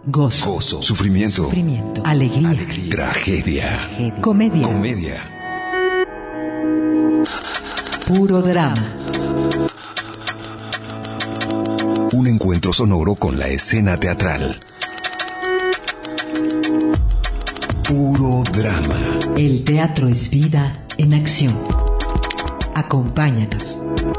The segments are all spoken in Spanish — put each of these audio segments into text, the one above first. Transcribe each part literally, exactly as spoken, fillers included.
Gozo. Gozo. Sufrimiento. Sufrimiento. Alegría. Alegría. Tragedia. Tragedia. Comedia. Comedia. Puro drama. Un encuentro sonoro con la escena teatral. Puro drama. El teatro es vida en acción. Acompáñanos.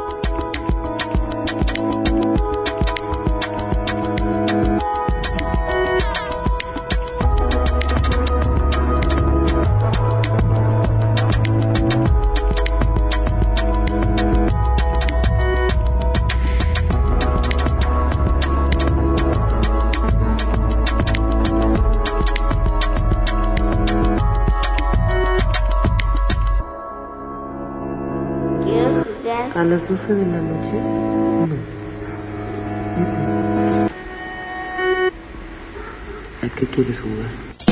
¿A las doce de la noche? No. ¿A qué quieres jugar?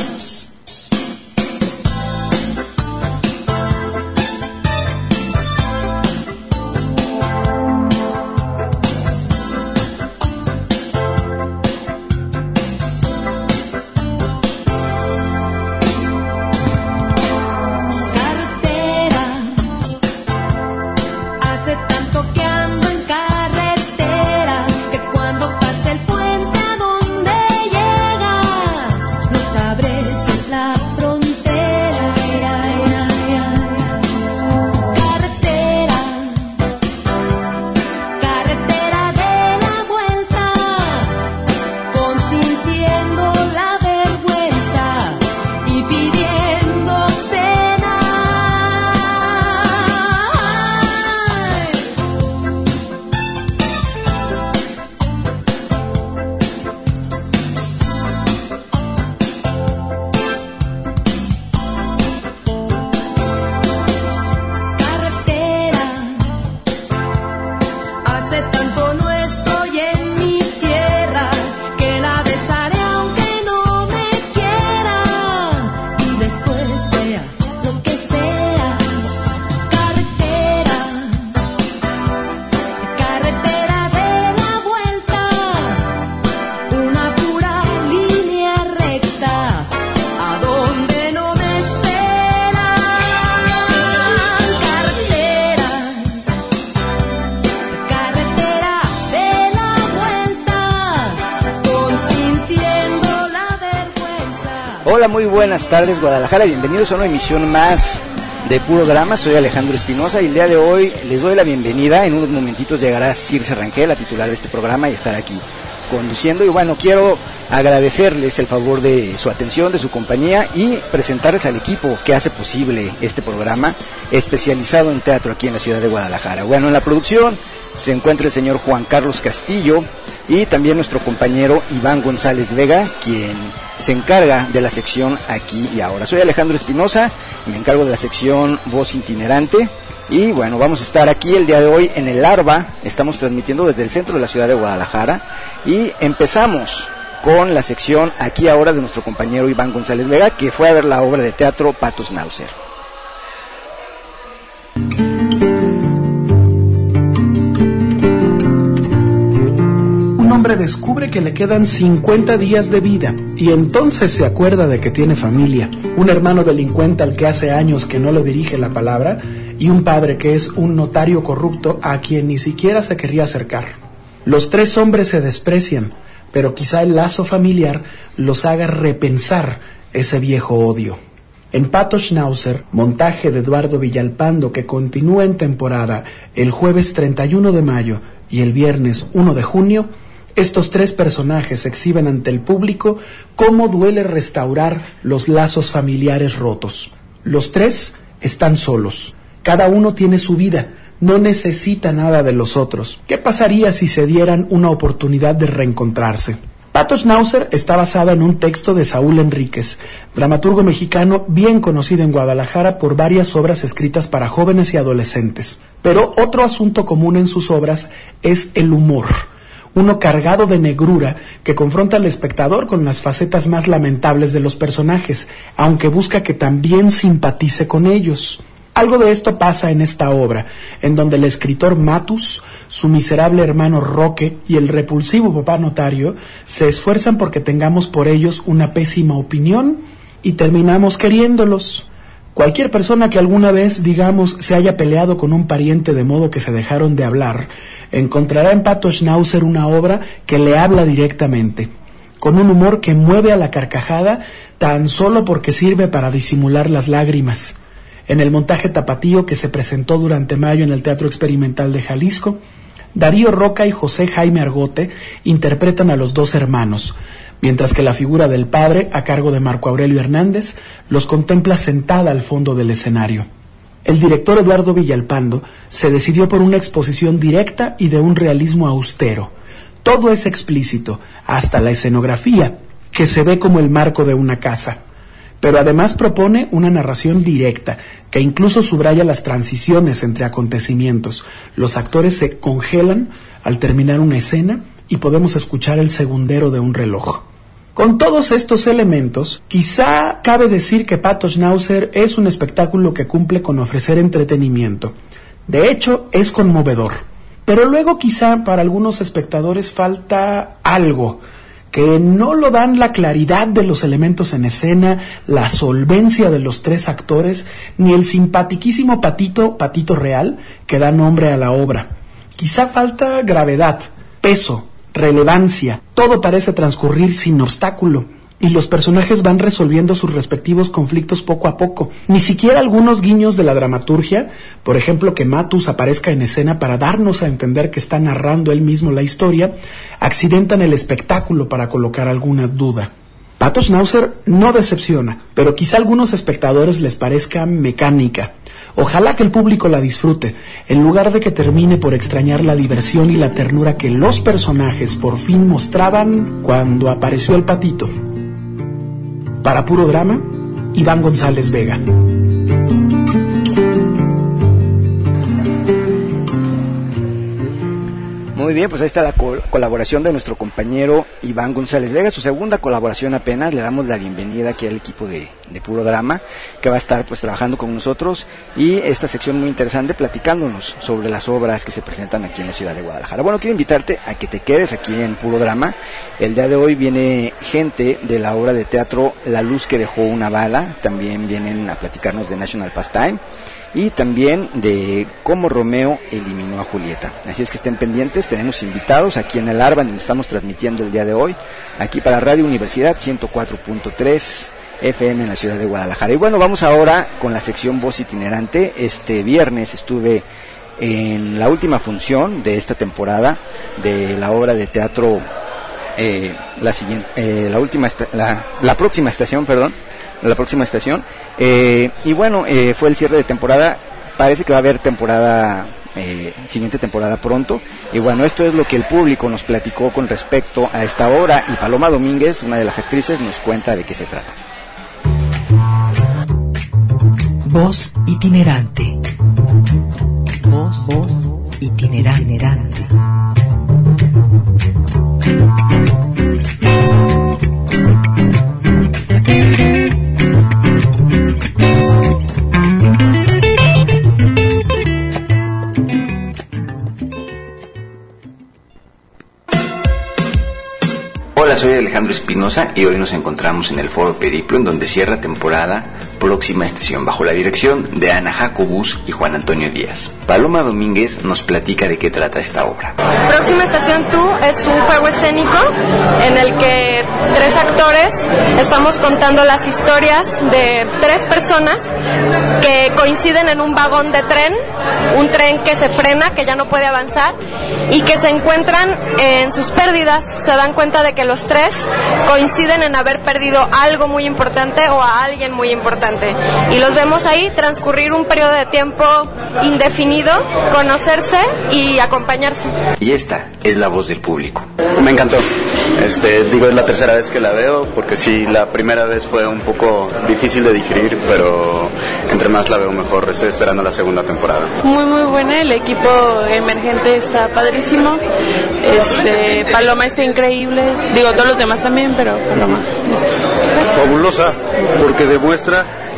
Hola, muy buenas tardes Guadalajara, bienvenidos a una emisión más de Puro Drama. Soy Alejandro Espinosa y el día de hoy les doy la bienvenida. En unos momentitos llegará Circe Rangel, la titular de este programa, y estará aquí conduciendo. Y bueno, quiero agradecerles el favor de su atención, de su compañía, y presentarles al equipo que hace posible este programa especializado en teatro aquí en la ciudad de Guadalajara. Bueno, en la producción se encuentra el señor Juan Carlos Castillo y también nuestro compañero Iván González Vega, quien se encarga de la sección Aquí y Ahora. Soy Alejandro Espinosa, me encargo de la sección Voz Itinerante. Y bueno, vamos a estar aquí el día de hoy en el Arba. Estamos transmitiendo desde el centro de la ciudad de Guadalajara. Y empezamos con la sección Aquí y Ahora de nuestro compañero Iván González Vega, que fue a ver la obra de teatro Pato Schnauzer. Un hombre descubre que le quedan cincuenta días de vida y entonces se acuerda de que tiene familia, un hermano delincuente al que hace años que no le dirige la palabra y un padre que es un notario corrupto a quien ni siquiera se querría acercar. Los tres hombres se desprecian, pero quizá el lazo familiar los haga repensar ese viejo odio. En Pato Schnauzer, montaje de Eduardo Villalpando, que continúa en temporada el jueves treinta y uno de mayo y el viernes uno de junio, estos tres personajes exhiben ante el público cómo duele restaurar los lazos familiares rotos. Los tres están solos. Cada uno tiene su vida, no necesita nada de los otros. ¿Qué pasaría si se dieran una oportunidad de reencontrarse? Pato Schnauzer está basada en un texto de Saúl Enríquez, dramaturgo mexicano bien conocido en Guadalajara por varias obras escritas para jóvenes y adolescentes. Pero otro asunto común en sus obras es el humor, uno cargado de negrura que confronta al espectador con las facetas más lamentables de los personajes, aunque busca que también simpatice con ellos. Algo de esto pasa en esta obra, en donde el escritor Matus su miserable hermano Roque y el repulsivo papá notario se esfuerzan porque tengamos por ellos una pésima opinión y terminamos queriéndolos. Cualquier persona que alguna vez, digamos, se haya peleado con un pariente de modo que se dejaron de hablar, encontrará en Pato Schnauzer una obra que le habla directamente, con un humor que mueve a la carcajada tan solo porque sirve para disimular las lágrimas. En el montaje tapatío que se presentó durante mayo en el Teatro Experimental de Jalisco, Darío Roca y José Jaime Argote interpretan a los dos hermanos, mientras que la figura del padre, a cargo de Marco Aurelio Hernández, los contempla sentada al fondo del escenario. El director Eduardo Villalpando se decidió por una exposición directa y de un realismo austero. Todo es explícito, hasta la escenografía, que se ve como el marco de una casa. Pero además propone una narración directa, que incluso subraya las transiciones entre acontecimientos. Los actores se congelan al terminar una escena y podemos escuchar el segundero de un reloj. Con todos estos elementos, quizá cabe decir que Pato Schnauzer es un espectáculo que cumple con ofrecer entretenimiento. De hecho, es conmovedor. Pero luego quizá para algunos espectadores falta algo, que no lo dan la claridad de los elementos en escena, la solvencia de los tres actores, ni el simpatiquísimo Patito, Patito Real, que da nombre a la obra. Quizá falta gravedad, peso, relevancia. Todo parece transcurrir sin obstáculo y los personajes van resolviendo sus respectivos conflictos poco a poco. Ni siquiera algunos guiños de la dramaturgia, por ejemplo que Matus aparezca en escena para darnos a entender que está narrando él mismo la historia, accidentan el espectáculo para colocar alguna duda. Pato Schnauzer no decepciona, pero quizá a algunos espectadores les parezca mecánica. Ojalá que el público la disfrute, en lugar de que termine por extrañar la diversión y la ternura que los personajes por fin mostraban cuando apareció el patito. Para Puro Drama, Iván González Vega. Muy bien, pues ahí está la col- colaboración de nuestro compañero Iván González Vega, su segunda colaboración apenas. Le damos la bienvenida aquí al equipo de, de Puro Drama, que va a estar pues trabajando con nosotros y esta sección muy interesante platicándonos sobre las obras que se presentan aquí en la ciudad de Guadalajara. Bueno, quiero invitarte a que te quedes aquí en Puro Drama. El día de hoy viene gente de la obra de teatro La luz que dejó una bala, también vienen a platicarnos de National Pastime y también de cómo Romeo eliminó a Julieta. Así es que estén pendientes, tenemos invitados aquí en el Arban, donde estamos transmitiendo el día de hoy, aquí para Radio Universidad ciento cuatro punto tres F M en la ciudad de Guadalajara. Y bueno, vamos ahora con la sección Voz Itinerante. Este viernes estuve en la última función de esta temporada de la obra de teatro, eh, la siguiente, eh, la última, esta, la, la próxima estación, perdón, la próxima estación, eh, y bueno, eh, fue el cierre de temporada. Parece que va a haber temporada, eh, siguiente temporada pronto, y bueno, esto es lo que el público nos platicó con respecto a esta obra, y Paloma Domínguez, una de las actrices, nos cuenta de qué se trata. Voz itinerante. Voz, Voz itinerante. itinerante. Hola, soy Alejandro Espinosa y hoy nos encontramos en el Foro Periplo, en donde cierra temporada Próxima Estación, bajo la dirección de Ana Jacobus y Juan Antonio Díaz. Paloma Domínguez nos platica de qué trata esta obra. Próxima Estación Tú es un juego escénico en el que tres actores estamos contando las historias de tres personas que coinciden en un vagón de tren, un tren que se frena, que ya no puede avanzar, y que se encuentran en sus pérdidas. Se dan cuenta de que los tres coinciden en haber perdido algo muy importante o a alguien muy importante, y los vemos ahí transcurrir un periodo de tiempo indefinido, conocerse y acompañarse. Y esta es la voz del público. Me encantó. Este, digo, es la tercera vez que la veo, porque sí, la primera vez fue un poco difícil de digerir, pero entre más la veo mejor. Estoy esperando la segunda temporada. Muy muy buena, el equipo emergente está padrísimo. Este, Paloma está increíble. Digo, todos los demás también, pero Paloma. Fabulosa, porque demuestra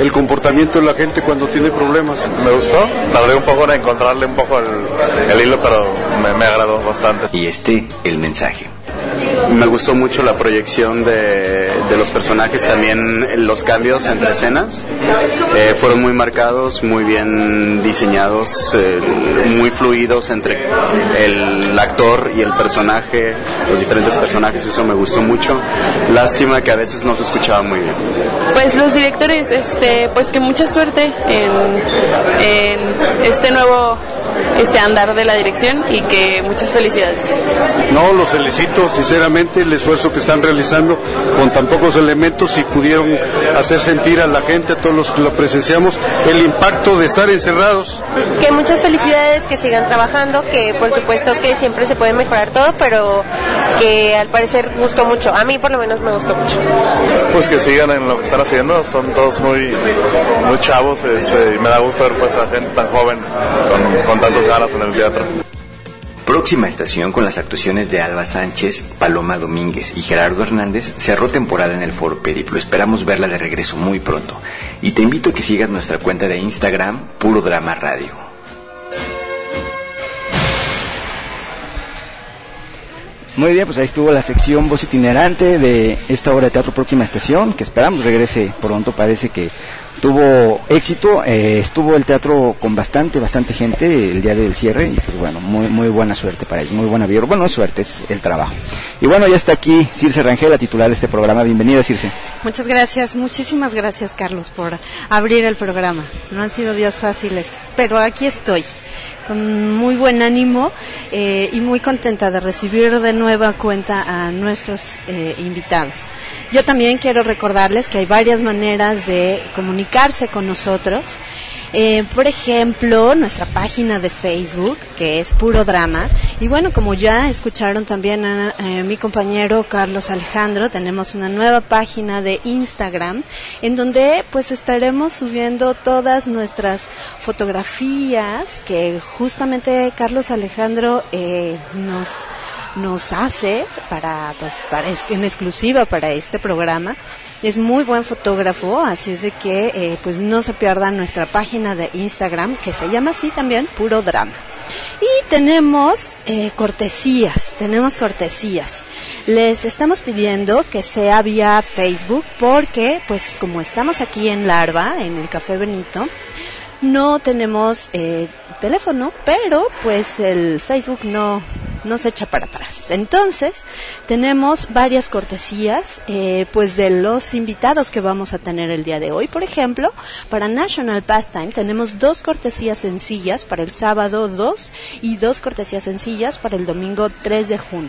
el comportamiento de la gente cuando tiene problemas. Me gustó, tardé un poco en encontrarle un poco el, el hilo, pero me, me agradó bastante. Y este, el mensaje. Me gustó mucho la proyección de, de los personajes, también los cambios entre escenas. Eh, fueron muy marcados, muy bien diseñados, eh, muy fluidos entre el actor y el personaje, los diferentes personajes, eso me gustó mucho. Lástima que a veces no se escuchaba muy bien. Pues los directores, este, pues que mucha suerte en, en este nuevo este andar de la dirección y que muchas felicidades. No, los felicito sinceramente el esfuerzo que están realizando con tan pocos elementos y pudieron hacer sentir a la gente, a todos los que lo presenciamos, el impacto de estar encerrados. Que muchas felicidades, que sigan trabajando, que por supuesto que siempre se puede mejorar todo, pero que al parecer gustó mucho. A mí por lo menos me gustó mucho. Pues que sigan en lo que están haciendo, son todos muy muy chavos, este, y me da gusto ver pues a gente tan joven con, con tantas ganas en el teatro. Próxima estación, con las actuaciones de Alba Sánchez, Paloma Domínguez y Gerardo Hernández, cerró temporada en el Foro Periplo. Esperamos verla de regreso muy pronto. Y te invito a que sigas nuestra cuenta de Instagram, Puro Drama Radio. Muy bien, pues ahí estuvo la sección Voz Itinerante de esta obra de teatro Próxima Estación, que esperamos regrese pronto. Parece que tuvo éxito, eh, estuvo el teatro con bastante, bastante gente el día del cierre, y pues bueno, muy muy buena suerte para ellos, muy buena vida. Bueno, no es suerte, es el trabajo. Y bueno, ya está aquí Circe Rangel, la titular de este programa. Bienvenida, Circe. Muchas gracias, muchísimas gracias, Carlos, por abrir el programa. No han sido días fáciles, pero aquí estoy, con muy buen ánimo eh, y muy contenta de recibir de nueva cuenta a nuestros eh, invitados. Yo también quiero recordarles que hay varias maneras de comunicarse con nosotros. Eh, por ejemplo, nuestra página de Facebook, que es Puro Drama. Y bueno, como ya escucharon también a eh, mi compañero Carlos Alejandro, tenemos una nueva página de Instagram, en donde pues estaremos subiendo todas nuestras fotografías que justamente Carlos Alejandro eh, nos nos hace para pues para en exclusiva para este programa. Es muy buen fotógrafo, así es de que eh, pues no se pierdan nuestra página de Instagram, que se llama así también, Puro Drama. Y tenemos eh, cortesías, tenemos cortesías. Les estamos pidiendo que sea vía Facebook, porque pues como estamos aquí en Larva, en el Café Benito, no tenemos eh, teléfono, pero pues el Facebook no no se echa para atrás. Entonces, tenemos varias cortesías eh, pues de los invitados que vamos a tener el día de hoy. Por ejemplo, para National Pastime tenemos dos cortesías sencillas para el sábado dos y dos cortesías sencillas para el domingo tres de junio.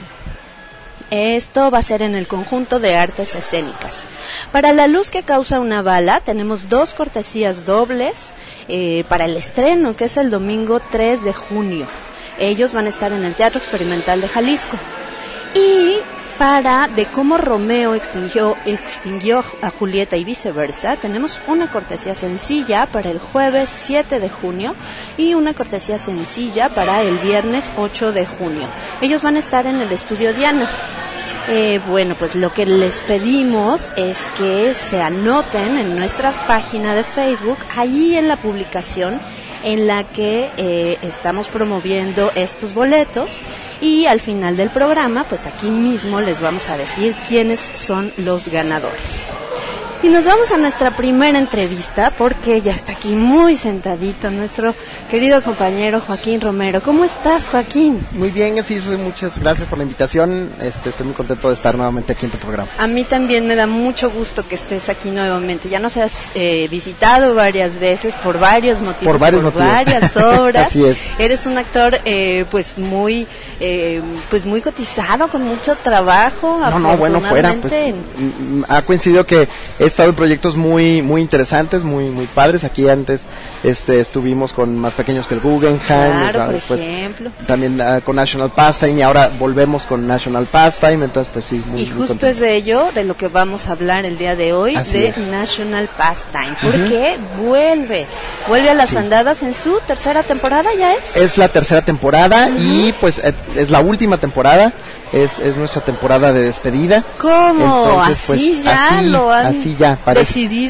Esto va a ser en el conjunto de artes escénicas. Para La luz que causa una bala tenemos dos cortesías dobles eh, para el estreno, que es el domingo tres de junio. Ellos van a estar en el Teatro Experimental de Jalisco. Y para De cómo Romeo extinguió, extinguió a Julieta y viceversa, tenemos una cortesía sencilla para el jueves siete de junio y una cortesía sencilla para el viernes ocho de junio. Ellos van a estar en el Estudio Diana. Eh, bueno, pues lo que les pedimos es que se anoten en nuestra página de Facebook, ahí en la publicación en la que eh, estamos promoviendo estos boletos, y al final del programa, pues aquí mismo les vamos a decir quiénes son los ganadores. Y nos vamos a nuestra primera entrevista, porque ya está aquí muy sentadito nuestro querido compañero Joaquín Romero. ¿Cómo estás, Joaquín? Muy bien, Efis, muchas gracias por la invitación. Este, estoy muy contento de estar nuevamente aquí en tu programa. A mí también me da mucho gusto que estés aquí nuevamente. Ya nos has eh, visitado varias veces por varios motivos, por, varios por motivos. varias obras. Así es. Eres un actor eh, pues muy eh, pues muy cotizado, con mucho trabajo. No, no, bueno, fuera. Pues, ha coincidido que he estado en proyectos muy muy interesantes, muy muy padres. Aquí antes este estuvimos con Más Pequeños que el Guggenheim, claro, por después, ejemplo. También uh, con National Pastime, y ahora volvemos con National Pastime, entonces pues sí, muy, y muy justo contento. Es de ello de lo que vamos a hablar el día de hoy. Así de es. National Pastime, porque uh-huh. vuelve vuelve a las sí. andadas en su tercera temporada. ¿Ya es? Es la tercera temporada, uh-huh. y pues es la última temporada. Es, es nuestra temporada de despedida. ¿Cómo? Entonces, ¿Así pues, ya así, lo han así ya, decidido?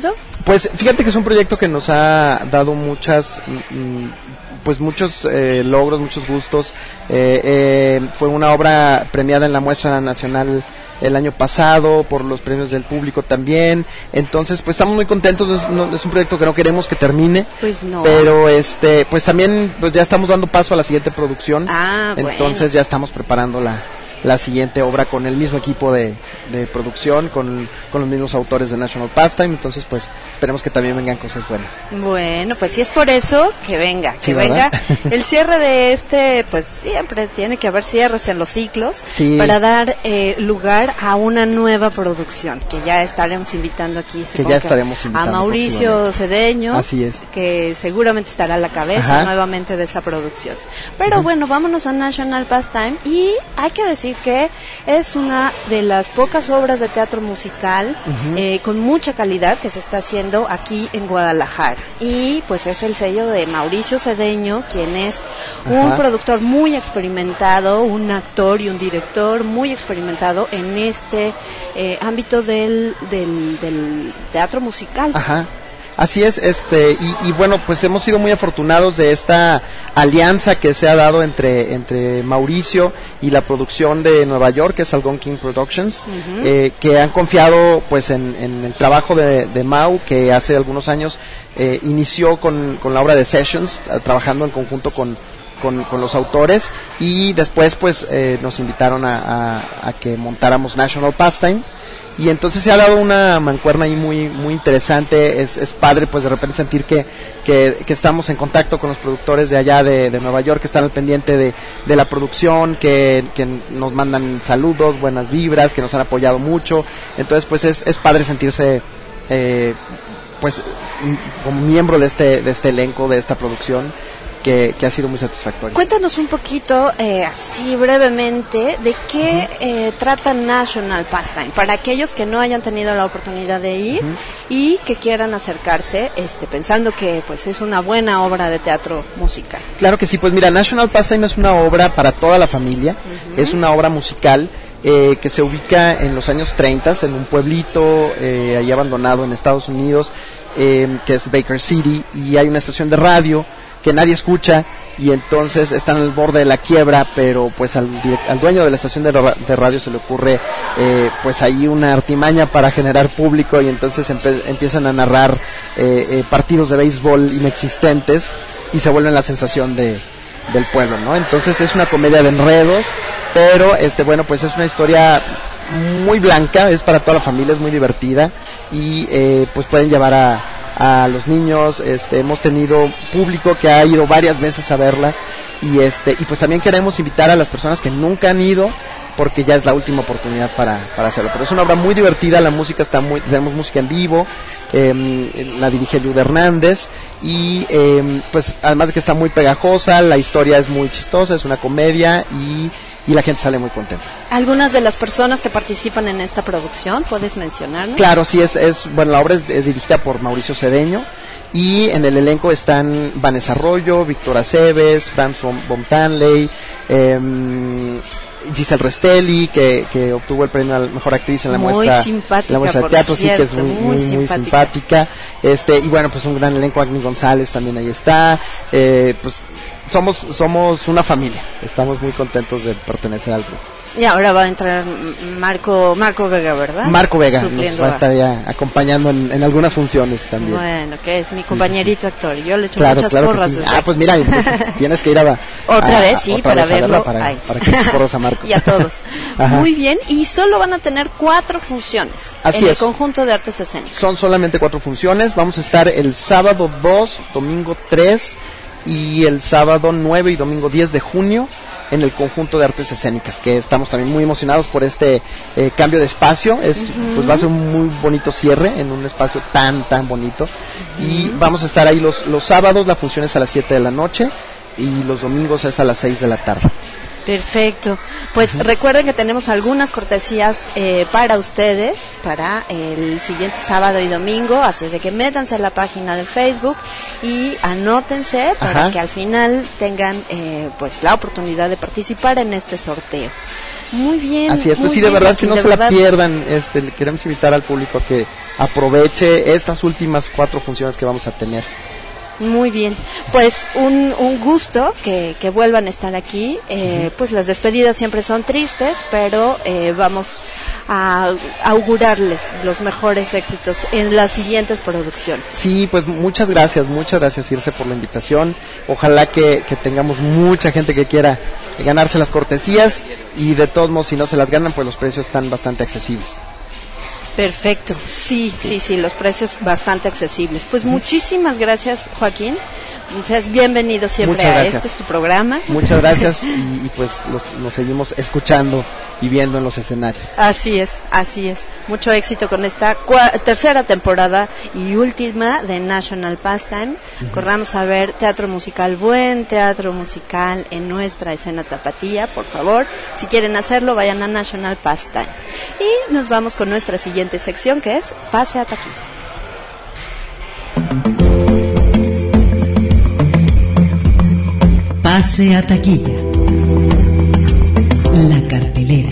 Pues fíjate que es un proyecto que nos ha dado muchas, mm, pues muchos eh, logros, muchos gustos. Eh, eh, fue una obra premiada en la Muestra Nacional el año pasado por los premios del público también. Entonces, pues estamos muy contentos. No es, no, es un proyecto que no queremos que termine. Pues no. Pero este, pues también pues ya estamos dando paso a la siguiente producción. Ah, Entonces bueno. ya estamos preparando la la siguiente obra con el mismo equipo de, de producción, con, con los mismos autores de National Pastime. Entonces pues esperemos que también vengan cosas buenas. Bueno, pues si es por eso, que venga, que Sí, venga. ¿verdad? El cierre de este, pues siempre tiene que haber cierres en los ciclos, Sí. para dar eh, lugar a una nueva producción, que ya estaremos invitando aquí, supongo ya estaremos invitando a Mauricio próximamente. Cedeño, Así es. que seguramente estará a la cabeza Ajá. nuevamente de esa producción. Pero Ujú. bueno, vámonos a National Pastime, y hay que decir que es una de las pocas obras de teatro musical Ujú. eh, con mucha calidad que se está haciendo aquí en Guadalajara, y pues es el sello de Mauricio Cedeño, quien es un Ajá. productor muy experimentado, un actor y un director muy experimentado en este eh, ámbito del, del, del teatro musical. Ajá. Así es, este y, y bueno, pues hemos sido muy afortunados de esta alianza que se ha dado entre entre Mauricio y la producción de Nueva York, que es Algonquin Productions, Ujú. eh, que han confiado pues en, en el trabajo de, de Mau, que hace algunos años eh, inició con, con la obra de Sessions, eh, trabajando en conjunto con Con, con los autores, y después pues eh, nos invitaron a, a, a que montáramos National Pastime, y entonces se ha dado una mancuerna ahí muy muy interesante. Es, es padre pues de repente sentir que, que, que estamos en contacto con los productores de allá de, de Nueva York, que están al pendiente de, de la producción, que, que nos mandan saludos, buenas vibras, que nos han apoyado mucho. Entonces pues es, es padre sentirse eh, pues m- como miembro de este, de este elenco, de esta producción, Que, que ha sido muy satisfactorio. Cuéntanos un poquito, eh, así brevemente, de qué eh, trata National Pastime, para aquellos que no hayan tenido la oportunidad de ir Ujú. y que quieran acercarse, este, pensando que pues es una buena obra de teatro musical. Claro que sí, pues mira, National Pastime es una obra para toda la familia. Ujú. Es una obra musical eh, que se ubica en los años treinta, en un pueblito eh, ahí abandonado en Estados Unidos, eh, que es Baker City, y hay una estación de radio que nadie escucha, y entonces están al borde de la quiebra, pero pues al, direct- al dueño de la estación de, ra- de radio se le ocurre eh, pues ahí una artimaña para generar público, y entonces empe- empiezan a narrar eh, eh, partidos de béisbol inexistentes, y se vuelven la sensación de del pueblo, ¿no? Entonces es una comedia de enredos, pero este bueno pues es una historia muy blanca, es para toda la familia, es muy divertida, y eh, pues pueden llevar a a los niños. Este, hemos tenido público que ha ido varias veces a verla, y este y pues también queremos invitar a las personas que nunca han ido, porque ya es la última oportunidad para, para hacerlo. Pero es una obra muy divertida, la música está muy, tenemos música en vivo, eh, la dirige Liud Hernández, y eh, pues además de que está muy pegajosa, la historia es muy chistosa, es una comedia, y y la gente sale muy contenta. Algunas de las personas que participan en esta producción, ¿puedes mencionarnos? Claro, sí, es, es bueno, la obra es, es dirigida por Mauricio Cedeño, y en el elenco están Vanessa Arroyo, Víctor Aceves, Franz von, von Tanley, eh, Giselle Restelli, que, que obtuvo el premio a la mejor actriz en la Muy muestra, simpática, la muestra de por teatro, sí, que es cierto, muy, muy muy, muy simpática. simpática. Este, y bueno, pues un gran elenco, Agni González también ahí está, eh, pues somos somos una familia, estamos muy contentos de pertenecer al grupo. Y ahora va a entrar Marco Marco Vega, ¿verdad? Marco Vega nos Supliendo va a a- estar ya acompañando en, en algunas funciones también. Bueno, que es mi compañerito actor. Yo le echo Claro, muchas claro que porras sí. desde Ah, pues mira, entonces tienes que ir a Otra a- vez, sí, otra para vez a verla, verlo. para, Ay. para que te porras a Marco. Y a todos. Ajá. Muy bien, y solo van a tener cuatro funciones Así en el es. conjunto de artes escénicas. Son solamente cuatro funciones. Vamos a estar el sábado dos, domingo tres, y el sábado nueve y domingo diez de junio en el conjunto de artes escénicas, que estamos también muy emocionados por este eh, cambio de espacio. Es, Ujú. pues va a ser un muy bonito cierre en un espacio tan tan bonito, y vamos a estar ahí los los sábados. La función es a las siete de la noche, y los domingos es a las seis de la tarde. Perfecto. Pues recuerden que tenemos algunas cortesías eh, para ustedes para el siguiente sábado y domingo, así es de que métanse a la página de Facebook y anótense para Ajá. que al final tengan eh, pues la oportunidad de participar en este sorteo. Muy bien. Así es, pues sí, de bien, verdad que no de se verdad. la pierdan. Este, le queremos invitar al público a que aproveche estas últimas cuatro funciones que vamos a tener. Muy bien, pues un, un gusto que, que vuelvan a estar aquí. Eh, pues las despedidas siempre son tristes, pero eh, vamos a augurarles los mejores éxitos en las siguientes producciones. Sí, pues muchas gracias, muchas gracias Circe por la invitación. Ojalá que, que tengamos mucha gente que quiera ganarse las cortesías, y de todos modos, si no se las ganan, pues los precios están bastante accesibles. Perfecto, sí, sí, sí, los precios bastante accesibles. Pues muchísimas gracias, Joaquín. Seas bienvenido siempre a este, es tu programa. Muchas gracias, y, y pues los, nos seguimos escuchando y viendo en los escenarios. Así es, así es. Mucho éxito con esta cua- tercera temporada y última de National Pastime. Uh-huh. Corramos a ver teatro musical, buen teatro musical en nuestra escena tapatía, por favor. Si quieren hacerlo, vayan a National Pastime. Y nos vamos con nuestra siguiente sección, que es Pase a Taquilla. Pase a taquilla. La cartelera.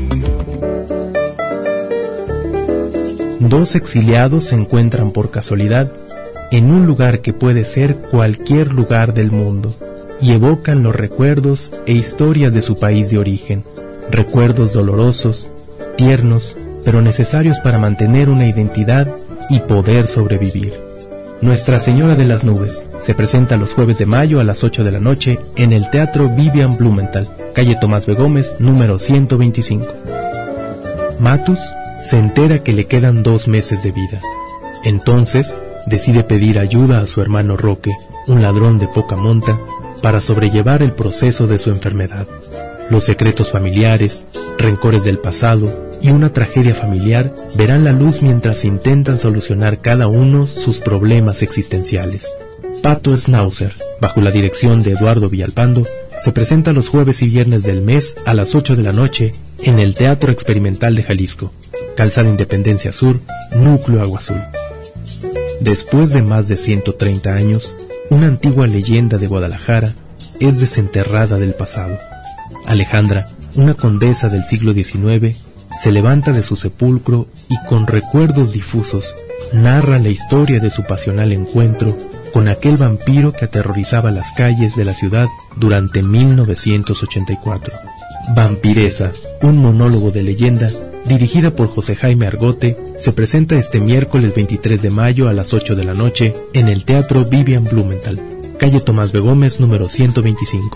Dos exiliados se encuentran por casualidad en un lugar que puede ser cualquier lugar del mundo y evocan los recuerdos e historias de su país de origen. Recuerdos dolorosos, tiernos, pero necesarios para mantener una identidad y poder sobrevivir. Nuestra Señora de las Nubes se presenta los jueves de mayo a las ocho de la noche en el Teatro Vivian Blumenthal, calle Tomás B. Gómez, número ciento veinticinco. Matus se entera que le quedan dos meses de vida. Entonces, decide pedir ayuda a su hermano Roque, un ladrón de poca monta, para sobrellevar el proceso de su enfermedad. Los secretos familiares, rencores del pasado y una tragedia familiar verán la luz mientras intentan solucionar cada uno sus problemas existenciales. Pato Schnauzer, bajo la dirección de Eduardo Villalpando, se presenta los jueves y viernes del mes a las ocho de la noche en el Teatro Experimental de Jalisco, Calzada Independencia Sur, Núcleo Agua Azul. Después de más de ciento treinta años, una antigua leyenda de Guadalajara es desenterrada del pasado. Alejandra, una condesa del siglo diecinueve, se levanta de su sepulcro y con recuerdos difusos narra la historia de su pasional encuentro con aquel vampiro que aterrorizaba las calles de la ciudad durante mil novecientos ochenta y cuatro. Vampiresa, un monólogo de leyenda, dirigida por José Jaime Argote, se presenta este miércoles veintitrés de mayo a las ocho de la noche en el Teatro Vivian Blumenthal, calle Tomás B. Gómez, número ciento veinticinco.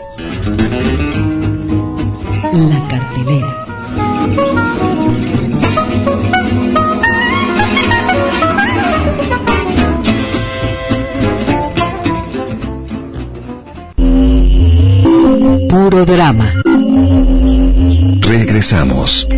La cartelera. Puro drama. Regresamos.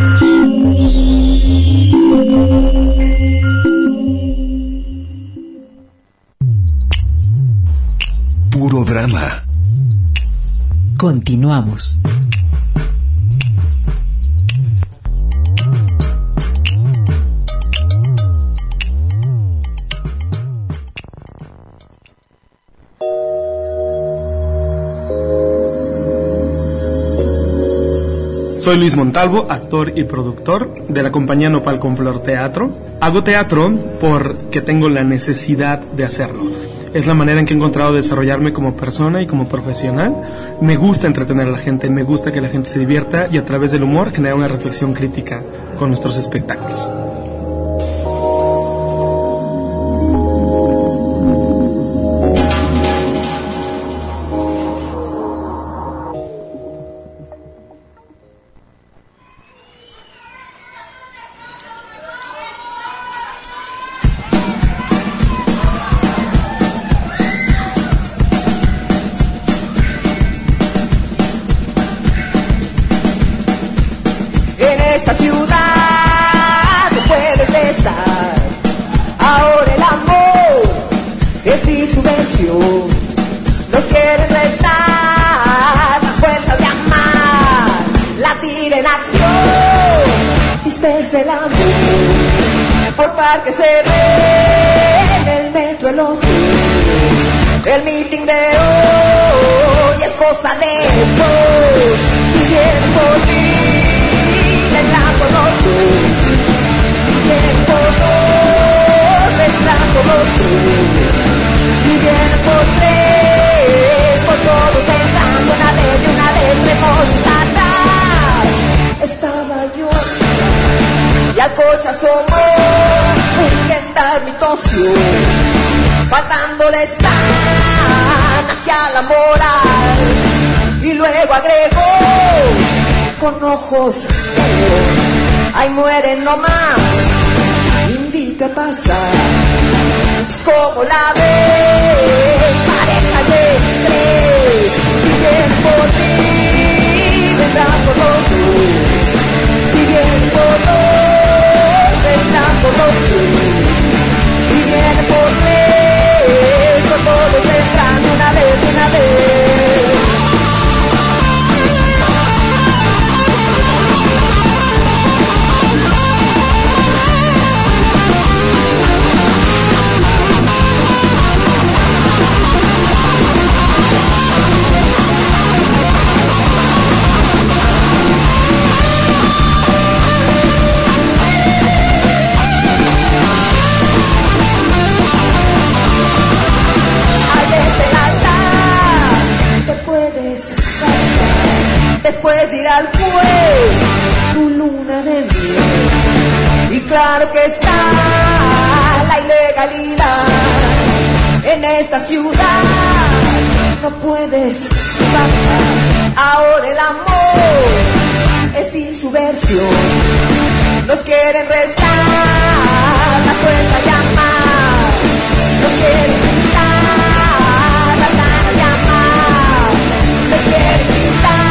Puro drama. Continuamos. Soy Luis Montalvo, actor y productor de la compañía Nopal con Flor Teatro. Hago teatro porque tengo la necesidad de hacerlo. Es la manera en que he encontrado desarrollarme como persona y como profesional. Me gusta entretener a la gente, me gusta que la gente se divierta y a través del humor generar una reflexión crítica con nuestros espectáculos. Por parque se ve en el metro el hotel. El meeting de hoy es cosa de todos. Si vienen por mí vendrán por los dos. Si vienen por dos, vendrán por los dos. Si vienen por tres, por todos vendrán de una vez, de una vez, lejos atrás. Estaba yo y al coche asomó un legendario mitocio, faltándole están aquí a la moral. Y luego agregó con ojos, ahí mueren nomás, invita a pasar. Como la ves, pareja de tres, si bien por ti, vendrán por los dos. Si bien por dos, vendrán por los dos. Si viene por tres, por todos vendrán una vez, una vez. Después de ir al juez, tu luna de miel. Y claro que está la ilegalidad en esta ciudad. No puedes bajar. Ahora el amor es fin su versión. Nos quieren restar la fuerza de amar. Nos quieren quitar las ganas de amar. Nos quieren quitar.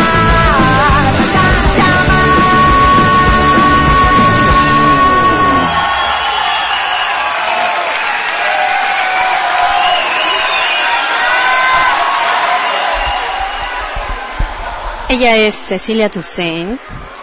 Ella es Cecilia Toussaint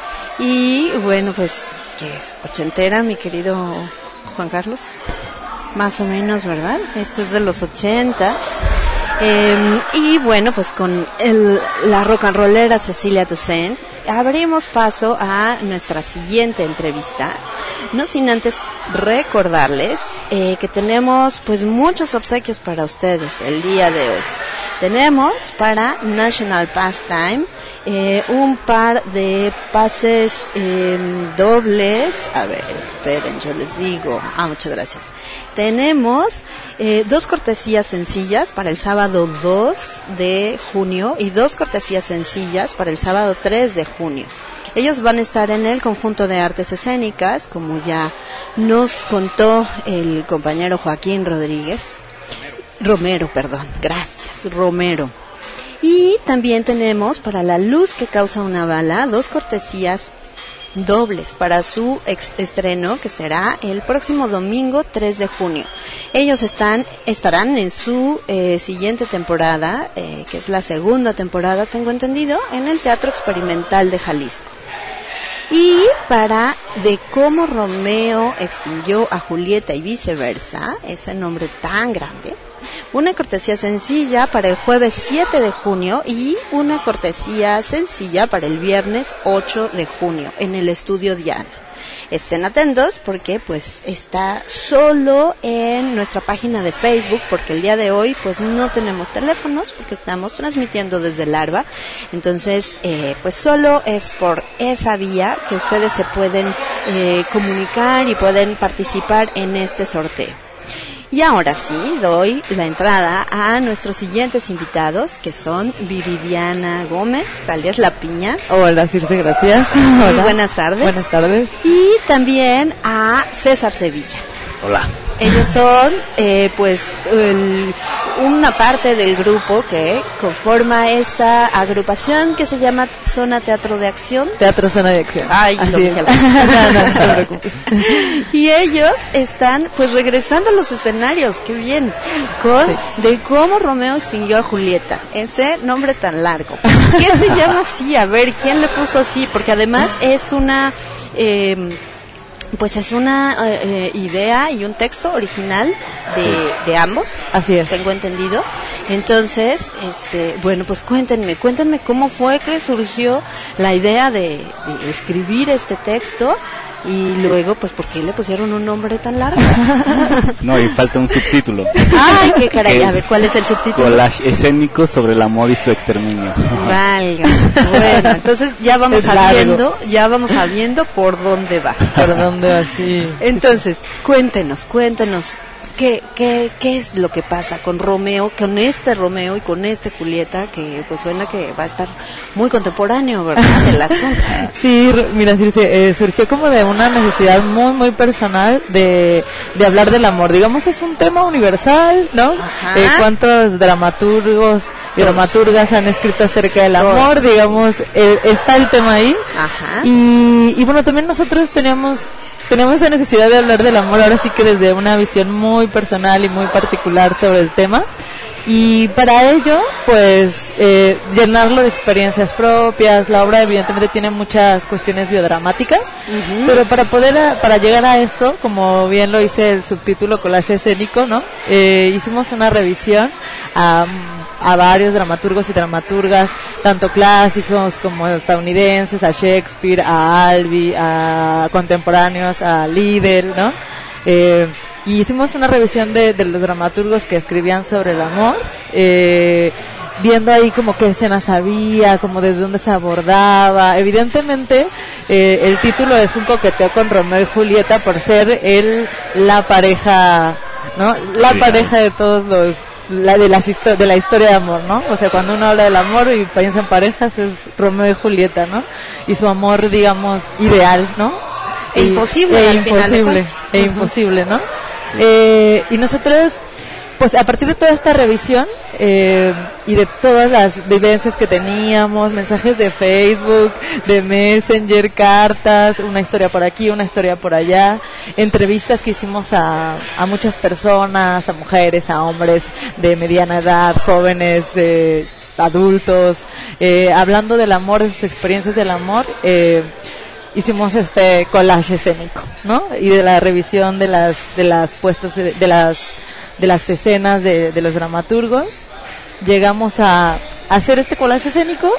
y bueno, pues, ¿qué es? ¿Ochentera, mi querido Juan Carlos? Más o menos, ¿verdad? Esto es de los ochenta. Eh, y bueno, pues con el, la rock and rollera Cecilia Toussaint abrimos paso a nuestra siguiente entrevista, no sin antes recordarles eh, que tenemos pues muchos obsequios para ustedes el día de hoy. Tenemos para National Pastime eh, un par de pases eh, dobles. A ver, esperen, yo les digo. Ah, muchas gracias. Tenemos eh, dos cortesías sencillas para el sábado dos de junio y dos cortesías sencillas para el sábado tres de junio. Ellos van a estar en el conjunto de artes escénicas, como ya nos contó el compañero Joaquín Rodríguez. Romero, perdón, gracias, Romero. Y también tenemos para La Luz que Causa una Bala, dos cortesías dobles para su ex estreno, que será el próximo domingo tres de junio. Ellos están estarán en su eh, siguiente temporada, eh, que es la segunda temporada, tengo entendido, en el Teatro Experimental de Jalisco. Y para De cómo Romeo extinguió a Julieta y viceversa, ese nombre tan grande, una cortesía sencilla para el jueves siete de junio y una cortesía sencilla para el viernes ocho de junio en el Estudio Diana. Estén atentos porque pues está solo en nuestra página de Facebook, porque el día de hoy pues no tenemos teléfonos porque estamos transmitiendo desde Larva. Entonces eh, pues solo es por esa vía que ustedes se pueden eh, comunicar y pueden participar en este sorteo. Y ahora sí, doy la entrada a nuestros siguientes invitados, que son Viridiana Gómez, alias La Piña. Hola, Circe, gracias. Muy Hola. buenas tardes. Buenas tardes. Y también a César Sevilla. Hola. Ellos son, eh, pues, el, una parte del grupo que conforma esta agrupación que se llama Zona Teatro de Acción. Teatro Zona de Acción. Ay, Así lo dije. es. no, no, no te preocupes. Y ellos están, pues, regresando a los escenarios, qué bien, con sí. De cómo Romeo extinguió a Julieta. Ese nombre tan largo. ¿Qué se llama así? A ver, ¿quién le puso así? Porque además es una... Eh, Pues es una eh, idea y un texto original de, sí. de ambos. Así es. Tengo entendido. Entonces, este, bueno, pues cuéntenme, cuéntenme cómo fue que surgió la idea de, de escribir este texto. Y luego, pues, ¿por qué le pusieron un nombre tan largo? No, y falta un subtítulo. Ay, qué caray, a ver, ¿cuál es el subtítulo? Collage escénico sobre el amor y su exterminio. Valga. Bueno, entonces ya vamos sabiendo, ya vamos sabiendo por dónde va. Por dónde va, sí. Entonces, cuéntenos, cuéntenos. ¿Qué, qué, ¿Qué es lo que pasa con Romeo, con este Romeo y con este Julieta, que pues suena que va a estar muy contemporáneo, ¿verdad? El asunto. Sí, mira, sí, sí, eh, surgió como de una necesidad muy, muy personal de, de hablar del amor. Digamos, es un tema universal, ¿no? Eh, ¿Cuántos dramaturgos y dramaturgas han escrito acerca del amor? Digamos, eh, está el tema ahí. Ajá. Y, y bueno, también nosotros teníamos... Tenemos esa necesidad de hablar del amor, ahora sí que desde una visión muy personal y muy particular sobre el tema. Y para ello, pues, eh, llenarlo de experiencias propias. La obra evidentemente tiene muchas cuestiones biodramáticas, uh-huh. pero para poder, a, para llegar a esto, como bien lo dice el subtítulo Collage escénico, ¿no? Eh, hicimos una revisión a, a varios dramaturgos y dramaturgas, tanto clásicos como estadounidenses, a Shakespeare, a Albee, a contemporáneos, a Liddell, ¿no? Eh, y hicimos una revisión de, de los dramaturgos que escribían sobre el amor, eh, viendo ahí como qué escenas había, como desde dónde se abordaba. Evidentemente, eh, el título es un coqueteo con Romeo y Julieta por ser él la pareja, ¿no? La sí, pareja de todos los, la de, las histo- de la historia de amor, ¿no? O sea, cuando uno habla del amor y piensa en parejas es Romeo y Julieta, ¿no? Y su amor, digamos, ideal, ¿no? E imposible, e al imposible, final de cuentas. e imposible, ¿no? Sí. Eh, y nosotros, pues a partir de toda esta revisión eh, y de todas las vivencias que teníamos, mensajes de Facebook, de Messenger, cartas, una historia por aquí, una historia por allá, entrevistas que hicimos a, a muchas personas, a mujeres, a hombres de mediana edad, jóvenes, eh, adultos, eh, hablando del amor, de sus experiencias del amor, eh, hicimos este collage escénico, ¿no? Y de la revisión de las de las puestas de las de las escenas de, de los dramaturgos, llegamos a hacer este collage escénico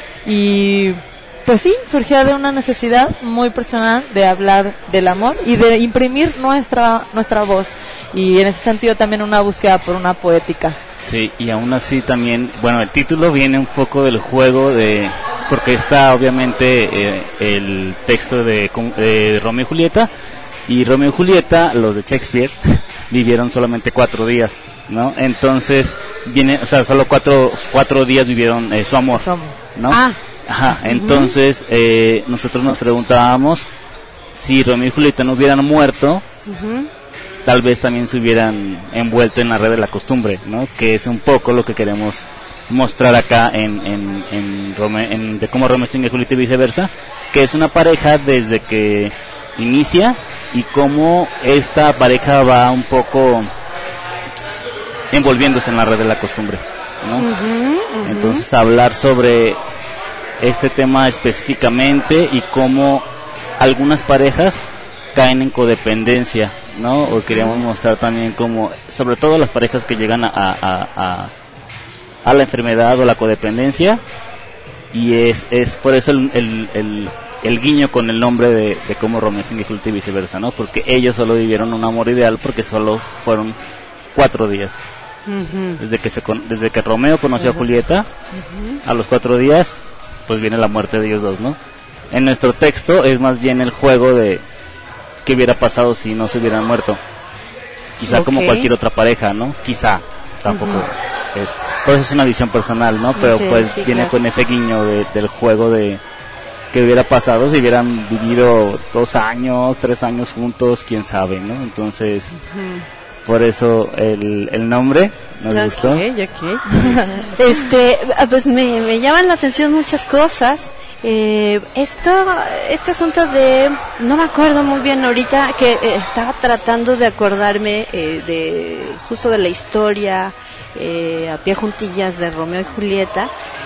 y pues sí, surgía de una necesidad muy personal de hablar del amor y de imprimir nuestra nuestra voz, y en ese sentido también una búsqueda por una poética. Sí, y aún así también, bueno, el título viene un poco del juego de, porque está obviamente eh, el texto de, de Romeo y Julieta, y Romeo y Julieta, los de Shakespeare, vivieron solamente cuatro días, ¿no? Entonces, viene, o sea, solo cuatro, cuatro días vivieron eh, su amor, ¿no? Ah. Ajá, entonces eh, nosotros nos preguntábamos si Romeo y Julieta no hubieran muerto, uh-huh. tal vez también se hubieran envuelto en la red de la costumbre, ¿no? Que es un poco lo que queremos mostrar acá en en en, Rome, en de cómo Romeo extingue a Julieta y viceversa, que es una pareja desde que inicia y cómo esta pareja va un poco envolviéndose en la red de la costumbre, ¿no? Uh-huh, uh-huh. Entonces hablar sobre este tema específicamente y cómo algunas parejas caen en codependencia, ¿no? O queríamos mostrar también como, sobre todo las parejas que llegan a, a, a, a la enfermedad o la codependencia, y es es por eso el, el, el, el guiño con el nombre de, de cómo Romeo extingue a Julieta y viceversa, ¿no? Porque ellos solo vivieron un amor ideal porque solo fueron cuatro días. Uh-huh. Desde que se con, desde que Romeo conoció uh-huh. a Julieta, uh-huh. a los cuatro días, pues viene la muerte de ellos dos, ¿no? En nuestro texto es más bien el juego de qué hubiera pasado si no se hubieran muerto. Quizá okay. como cualquier otra pareja, ¿no? Quizá, tampoco uh-huh. es. Por eso es una visión personal, ¿no? Pero sí, pues sí, viene claro. con ese guiño de, del juego de qué hubiera pasado si hubieran vivido dos años, tres años juntos, quién sabe, ¿no? Entonces, uh-huh. por eso el, el nombre nos okay, gustó. Okay. este, pues me, me llaman la atención muchas cosas. Eh, esto, este asunto de, no me acuerdo muy bien ahorita, que eh, estaba tratando de acordarme eh, de justo de la historia eh, a pie juntillas de Romeo y Julieta,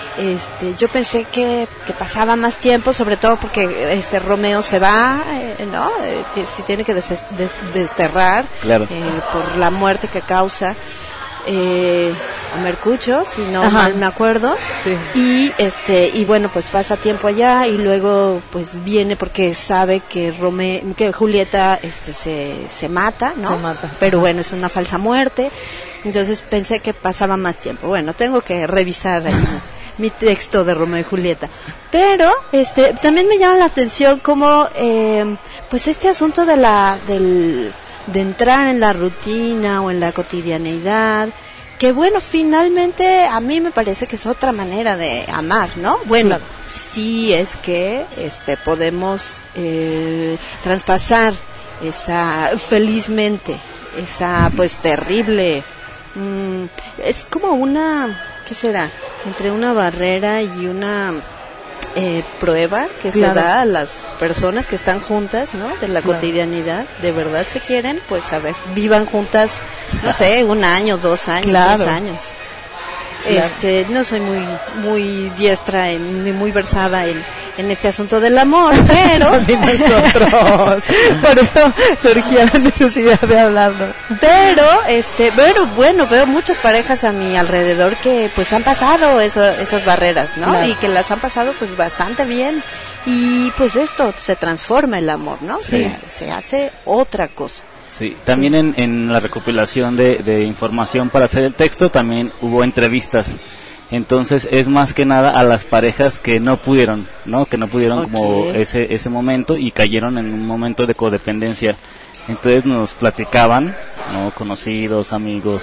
Este, yo pensé que, que pasaba más tiempo, sobre todo porque este Romeo se va, eh, ¿no? Eh, que si tiene que des- des- desterrar Claro. eh, por la muerte que causa eh, a Mercucho, si no Ajá. mal me acuerdo. Sí. Y este y bueno, pues pasa tiempo allá y luego pues viene porque sabe que Rome, que Julieta este se se mata, ¿no? Se mata. Pero bueno, es una falsa muerte. Entonces pensé que pasaba más tiempo. Bueno, tengo que revisar ahí mi texto de Romeo y Julieta. Pero este también me llama la atención como eh, pues este asunto de la del de entrar en la rutina o en la cotidianeidad, que bueno, finalmente a mí me parece que es otra manera de amar, ¿no? Bueno, Claro. sí es que este podemos eh, traspasar esa felizmente esa pues terrible mm, es como una, ¿qué será? Entre una barrera y una eh, prueba que Claro. se da a las personas que están juntas, ¿no? De la Claro. cotidianidad, de verdad se quieren, pues a ver, vivan juntas, no sé, un año, dos años, Claro. tres años. Claro. Este, no soy muy muy diestra en, ni muy versada en, en este asunto del amor, pero Ni nosotros. Por eso surgía la necesidad de hablarlo. pero este pero bueno, veo muchas parejas a mi alrededor que pues han pasado eso, esas barreras, ¿no? Claro. Y que las han pasado pues bastante bien y pues esto se transforma el amor, ¿no? Sí. Se, se hace otra cosa. Sí, también en, en la recopilación de, de información para hacer el texto también hubo entrevistas. Entonces es más que nada a las parejas que no pudieron, ¿no? Que no pudieron como Ok. ese ese momento y cayeron en un momento de codependencia. Entonces nos platicaban, ¿no? Conocidos, amigos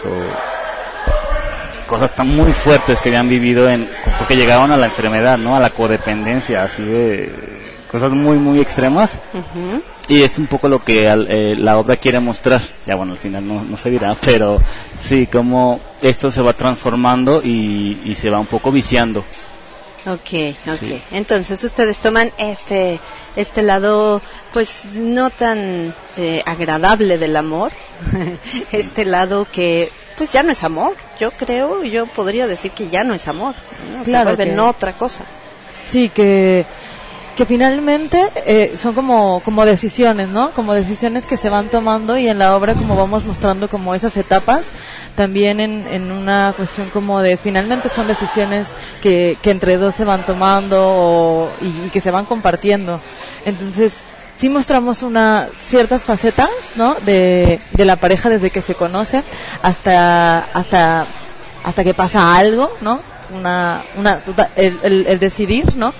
o cosas tan muy fuertes que habían vivido en porque llegaban a la enfermedad, ¿no? A la codependencia, así de cosas muy muy extremas. Ujú. Y es un poco lo que al- eh, la obra quiere mostrar. Ya bueno, al final no, no se dirá, pero sí, como esto se va transformando y, y se va un poco viciando. Ok, ok. Sí. Entonces ustedes toman este este lado, pues no tan eh, agradable del amor, este lado que pues ya no es amor. Yo creo, yo podría decir que ya no es amor, ¿no? Se Claro vuelven que- otra cosa. Sí, que que finalmente eh, son como como decisiones, ¿no? Como decisiones que se van tomando y en la obra como vamos mostrando como esas etapas, también en, en una cuestión como de finalmente son decisiones que, que entre dos se van tomando o, y, y que se van compartiendo. Entonces sí mostramos una ciertas facetas, ¿no? De, de la pareja desde que se conoce hasta hasta hasta que pasa algo, ¿no? Una una el, el, el decidir, ¿no?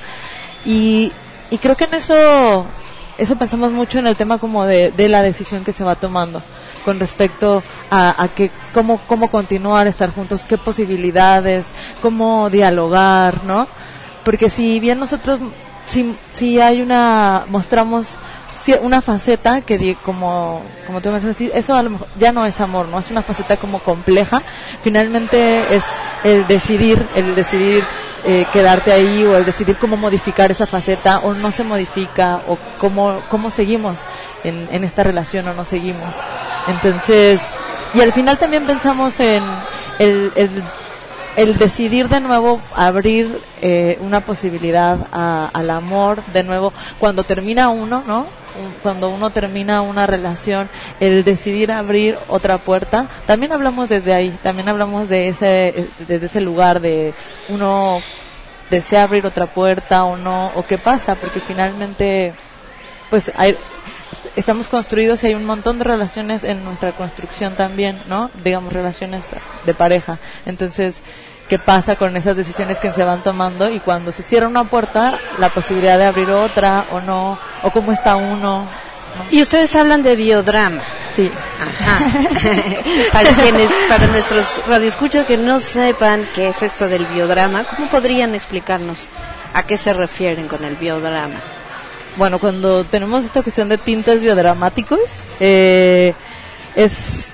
Y y creo que en eso eso pensamos mucho en el tema como de, de la decisión que se va tomando con respecto a, a que cómo cómo continuar estar juntos, qué posibilidades, cómo dialogar, ¿no? Porque si bien nosotros si si hay una mostramos ci- una faceta que di- como como tú mencionas, sí, eso a lo mejor ya no es amor, no es una faceta como compleja, finalmente es el decidir el decidir eh, quedarte ahí o el decidir cómo modificar esa faceta o no se modifica o cómo cómo seguimos en, en esta relación o no seguimos. Entonces, y al final también pensamos en el, el el decidir de nuevo abrir eh, una posibilidad a, al amor de nuevo cuando termina uno, ¿no? Un- Cuando uno termina una relación, el decidir abrir otra puerta, también hablamos desde ahí, también hablamos de ese, eh, desde ese lugar de uno desea abrir otra puerta o no, o qué pasa, porque finalmente, pues hay, estamos construidos y hay un montón de relaciones en nuestra construcción también, ¿no? Digamos, relaciones de pareja. Entonces, ¿qué pasa con esas decisiones que se van tomando? Y cuando se cierra una puerta, la posibilidad de abrir otra o no, o cómo está uno. ¿no? Y ustedes hablan de biodrama. Sí. Ajá. Para quienes, para nuestros radioescuchas que no sepan qué es esto del biodrama, ¿cómo podrían explicarnos a qué se refieren con el biodrama? Bueno, cuando tenemos esta cuestión de tintes biodramáticos, eh, es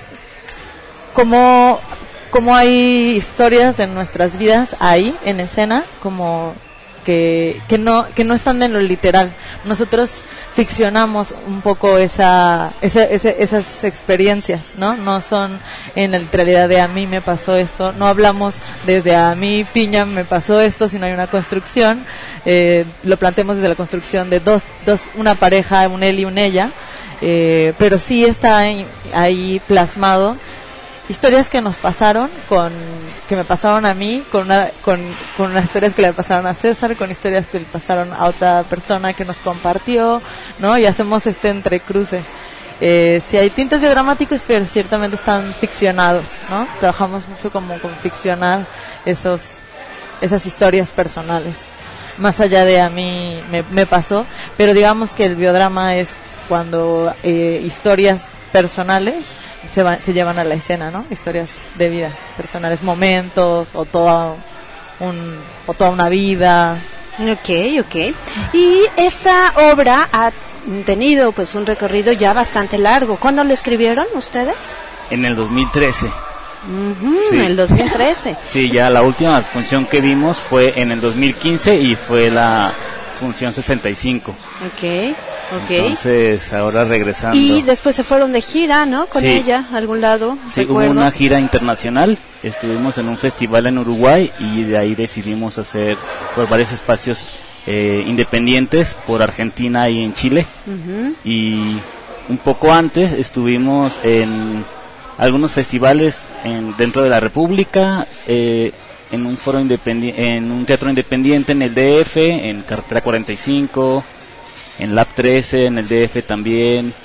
como, como hay historias de nuestras vidas ahí en escena, como que, que no que no están en lo literal. Nosotros ficcionamos un poco esa, esa, esa esas experiencias, ¿no? No son en la literalidad de a mí me pasó esto, no hablamos desde a mí piña me pasó esto, sino hay una construcción, eh, lo planteamos desde la construcción de dos, dos una pareja, un él y un ella, eh, pero sí está ahí, ahí plasmado historias que nos pasaron, con que me pasaron a mí, con una, con, con unas historias que le pasaron a César, con historias que le pasaron a otra persona que nos compartió, ¿no? Y hacemos este entrecruce. Eh, si hay tintes biodramáticos, pero ciertamente están ficcionados, ¿no? Trabajamos mucho como con ficcionar esos, esas historias personales, más allá de a mí me, me pasó, pero digamos que el biodrama es cuando eh, historias personales se, va, se llevan a la escena, ¿no? Historias de vida personales, momentos o toda un o toda una vida. Ok, ok. Y esta obra ha tenido pues un recorrido ya bastante largo. ¿Cuándo la escribieron ustedes? En el dos mil trece. Uh-huh, Sí. En el dos mil trece. Sí, ya la última función que vimos fue en el dos mil quince y fue la función sesenta y cinco. Ok, ok. Entonces, ahora regresando. Y después se fueron de gira, ¿no? Con Sí. ella, a algún lado. Sí, hubo recuerdo. una gira internacional, estuvimos en un festival en Uruguay y de ahí decidimos hacer por varios espacios eh, independientes por Argentina y en Chile. Ujú. Y un poco antes estuvimos en algunos festivales en, dentro de la República, eh, en un foro independiente, en un teatro independiente en el D F, en Carretera cuarenta y cinco, en Lab trece, en el D F también.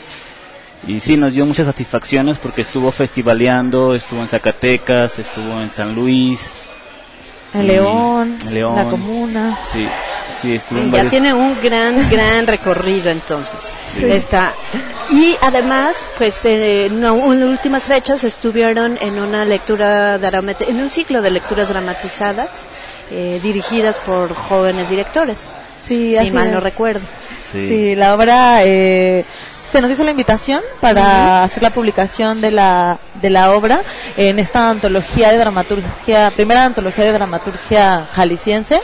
Y sí, nos dio muchas satisfacciones porque estuvo festivaleando, estuvo en Zacatecas, estuvo en San Luis, En y- León, León, la Comuna. Sí, sí, estuvo en Ya varios. tiene un gran, gran recorrido entonces. Sí. Está. Y además, pues eh, no, en últimas fechas estuvieron en una lectura dramati- en un ciclo de lecturas dramatizadas eh, dirigidas por jóvenes directores. Sí, si así mal no es. recuerdo. Sí, la obra eh, se nos hizo la invitación para Ujú. hacer la publicación de la de la obra en esta antología de dramaturgia, primera antología de dramaturgia jalisciense,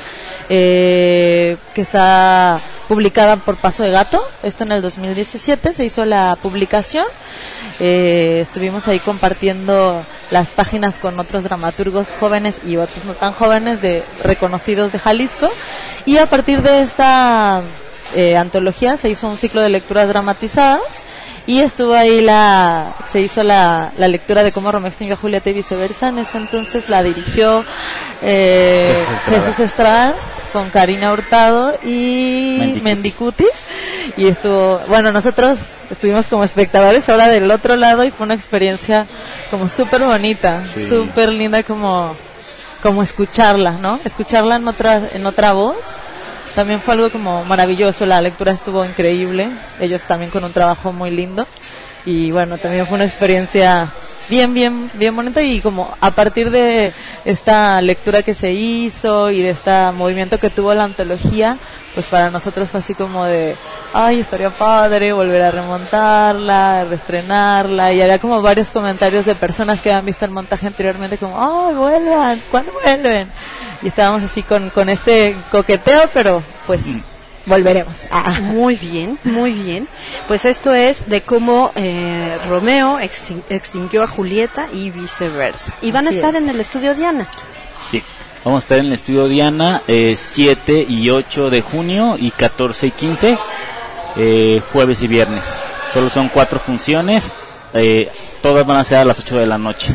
eh, que está publicada por Paso de Gato. Esto en el dos mil diecisiete se hizo la publicación. Eh, estuvimos ahí compartiendo las páginas con otros dramaturgos jóvenes y otros no tan jóvenes de reconocidos de Jalisco, y a partir de esta eh, antología se hizo un ciclo de lecturas dramatizadas y estuvo ahí la se hizo la, la lectura de cómo Romeo extinguió a Julieta y viceversa. En ese entonces la dirigió eh, Jesús Estrada. Jesús Estrada con Karina Hurtado y Mendicuti. Mendicuti, y estuvo, bueno, nosotros estuvimos como espectadores ahora del otro lado y fue una experiencia como súper bonita, Sí. súper linda, como como escucharla, ¿no? Escucharla en otra en otra voz. También fue algo como maravilloso, la lectura estuvo increíble, ellos también con un trabajo muy lindo, y bueno, también fue una experiencia bien, bien, bien bonita, y como a partir de esta lectura que se hizo y de este movimiento que tuvo la antología, pues para nosotros fue así como de, ay, estaría padre volver a remontarla, reestrenarla, y había como varios comentarios de personas que habían visto el montaje anteriormente como, ay, vuelvan, ¿cuándo vuelven? Y estábamos así con, con este coqueteo, pero pues volveremos. Ah. Muy bien, muy bien. Pues esto es de cómo eh, Romeo extin- extinguió a Julieta y viceversa. Y van a Así estar es. en el estudio Diana. Sí, vamos a estar en el estudio Diana eh, siete y ocho de junio y catorce y quince, eh, jueves y viernes. Solo son cuatro funciones, eh, todas van a ser a las ocho de la noche.